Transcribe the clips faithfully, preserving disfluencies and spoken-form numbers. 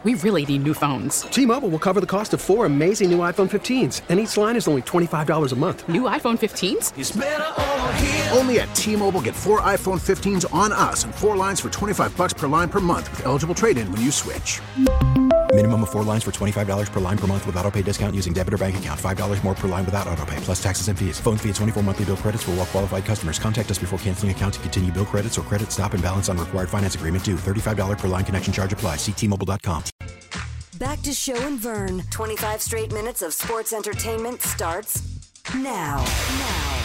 We really need new phones. T-Mobile will cover the cost of four amazing new iPhone fifteens, and each line is only twenty-five dollars a month. New iPhone fifteens? It's better over here. Only at T-Mobile, get four iPhone fifteens on us and four lines for twenty-five dollars per line per month with eligible trade-in when you switch. Minimum of four lines for twenty-five dollars per line per month with autopay discount using debit or bank account. five dollars more per line without autopay, plus taxes and fees. Phone fee at twenty-four monthly bill credits for well-qualified customers. Contact us before canceling account to continue bill credits or credit stop and balance on required finance agreement due. thirty-five dollars per line connection charge applies. See T Mobile dot com. Back to Show and Vern. twenty-five straight minutes of sports entertainment starts now. Now.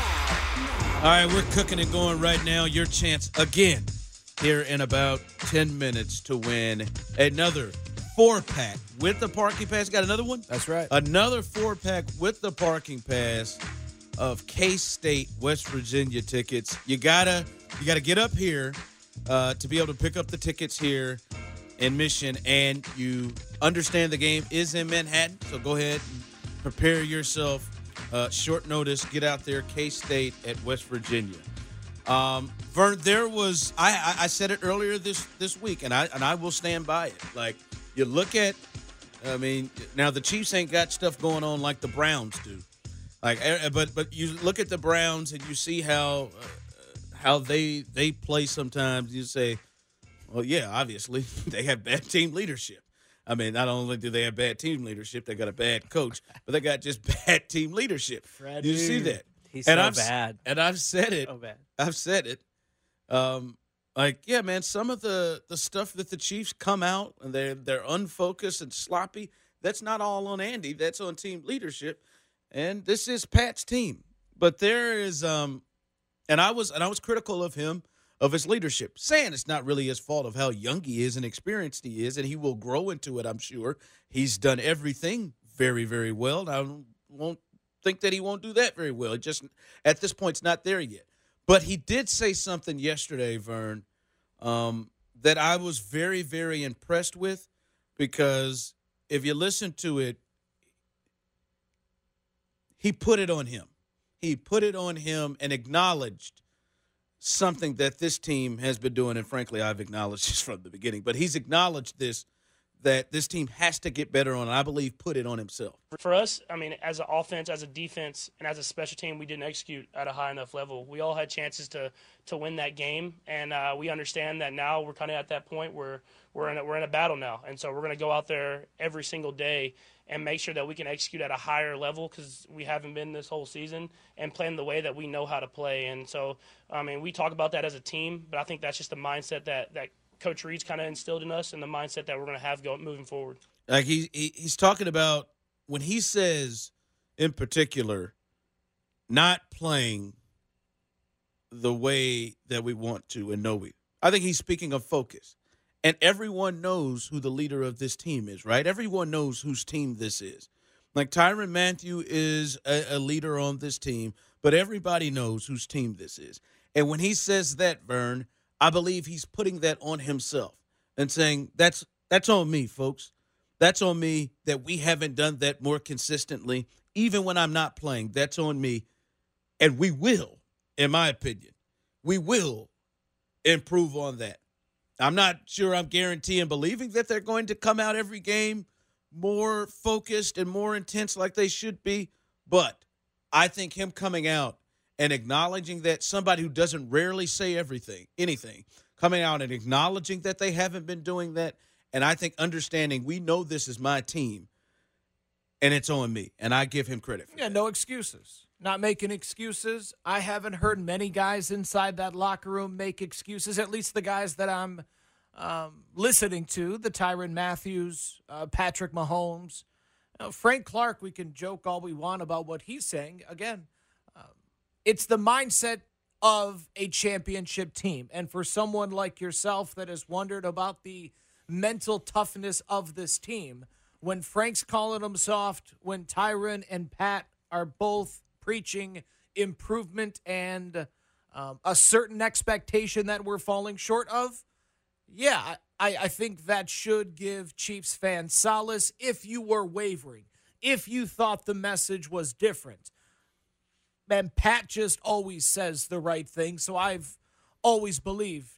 Now. All right, we're cooking and going right now. Your chance again here in about ten minutes to win another four-pack with the parking pass. Got another one? That's right. Another four-pack with the parking pass of K-State, West Virginia tickets. You gotta, you gotta get up here uh, to be able to pick up the tickets here in Mission, and you understand the game is in Manhattan, so go ahead and prepare yourself. Uh, short notice, get out there, K-State at West Virginia. Um, Vern, there was I, I I said it earlier this this week, and I and I will stand by it. Like, you look at, I mean, now the Chiefs ain't got stuff going on like the Browns do. Like, but but you look at the Browns and you see how uh, how they they play sometimes. You say, well, yeah, obviously they have bad team leadership. I mean, not only do they have bad team leadership, they got a bad coach, but they got just bad team leadership. Fred, you see that? He's and so I've, bad. And I've said it. So bad. I've said it. Um, like, yeah, man, some of the, the stuff that the Chiefs come out and they're, they're unfocused and sloppy, that's not all on Andy. That's on team leadership. And this is Pat's team. But there is um, – and I was and I was critical of him, of his leadership, saying it's not really his fault of how young he is and experienced he is, and he will grow into it, I'm sure. He's done everything very, very well. I won't think that he won't do that very well. It just, at this point, it's not there yet. But he did say something yesterday, Vern, um, that I was very, very impressed with, because if you listen to it, he put it on him. He put it on him and acknowledged something that this team has been doing, and frankly, I've acknowledged this from the beginning, but he's acknowledged this, that this team has to get better on, and I believe put it on himself. For us, I mean, as an offense, as a defense, and as a special team, we didn't execute at a high enough level. We all had chances to to win that game, and uh, we understand that now we're kind of at that point where we're in a, we're in a battle now, and so we're going to go out there every single day and make sure that we can execute at a higher level, because we haven't been this whole season, and playing the way that we know how to play. And so, I mean, we talk about that as a team, but I think that's just the mindset that, that Coach Reed's kind of instilled in us, and the mindset that we're going to have going moving forward. Like he, he he's talking about, when he says, in particular, not playing the way that we want to and know we. I think he's speaking of focus. And everyone knows who the leader of this team is, right? Everyone knows whose team this is. Like, Tyrann Mathieu is a, a leader on this team, but everybody knows whose team this is. And when he says that, Vern, I believe he's putting that on himself and saying, that's that's on me, folks. That's on me that we haven't done that more consistently. Even when I'm not playing, that's on me. And we will, in my opinion, we will improve on that. I'm not sure I'm guaranteeing believing that they're going to come out every game more focused and more intense like they should be, but I think him coming out and acknowledging that, somebody who doesn't rarely say everything, anything, coming out and acknowledging that they haven't been doing that, and I think understanding, we know this is my team, and it's on me, and I give him credit for yeah, that. No excuses. Not making excuses. I haven't heard many guys inside that locker room make excuses, at least the guys that I'm um, listening to, the Tyrann Matthews, uh, Patrick Mahomes. You know, Frank Clark, we can joke all we want about what he's saying. Again, um, it's the mindset of a championship team. And for someone like yourself that has wondered about the mental toughness of this team, when Frank's calling them soft, when Tyrann and Pat are both preaching improvement and um, a certain expectation that we're falling short of, yeah, I, I think that should give Chiefs fans solace if you were wavering, if you thought the message was different. And Pat just always says the right thing, so I've always believed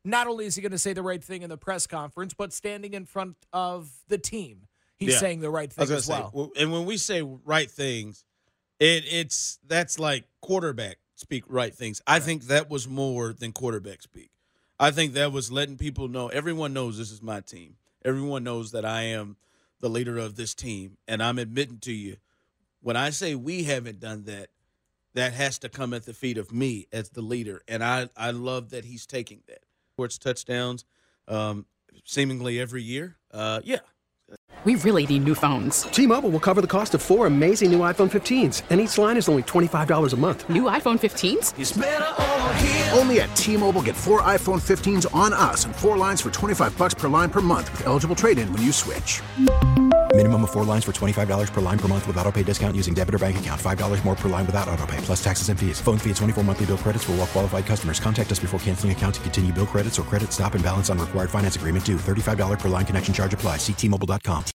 not only is he going to say the right thing in the press conference, but standing in front of the team, he's Yeah. saying the right I was thing gonna as say, well. well, and when we say right things, it it's that's like quarterback speak right things. I think that was more than quarterback speak. I think that was letting people know, everyone knows this is my team. Everyone knows that I am the leader of this team, and I'm admitting to you, when I say we haven't done that, that has to come at the feet of me as the leader, and I, I love that he's taking that. Sports touchdowns, um, seemingly every year. Uh, yeah. We really need new phones. T-Mobile will cover the cost of four amazing new iPhone fifteens, and each line is only twenty-five dollars a month. New iPhone fifteens? Only at T-Mobile, get four iPhone fifteens on us and four lines for twenty-five bucks per line per month with eligible trade-in when you switch. Minimum of four lines for twenty-five dollars per line per month with autopay discount using debit or bank account. five dollars more per line without autopay, plus taxes and fees. Phone fee at twenty-four monthly bill credits for well qualified customers. Contact us before canceling account to continue bill credits or credit stop and balance on required finance agreement due. thirty-five dollars per line connection charge applies. See T Mobile dot com.